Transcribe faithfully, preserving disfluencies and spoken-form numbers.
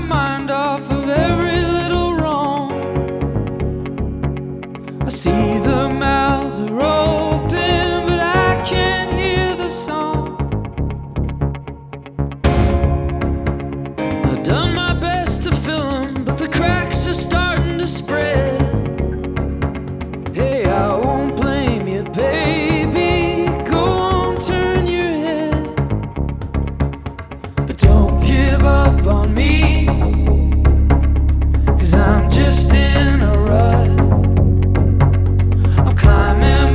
mind off of every little wrong. I see the mouths are open, but I can't hear the song. I've done my best to fill them, but the cracks are starting to spread. Hey, I won't blame you, baby. Go on, turn your head, but don't give up on me, 'cause I'm just in a rut. I'm climbing